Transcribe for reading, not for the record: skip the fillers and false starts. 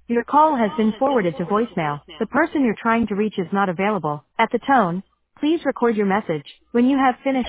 Your call has been forwarded to voicemail. The person you're trying to reach is not available. At the tone, please record your message. When you have finished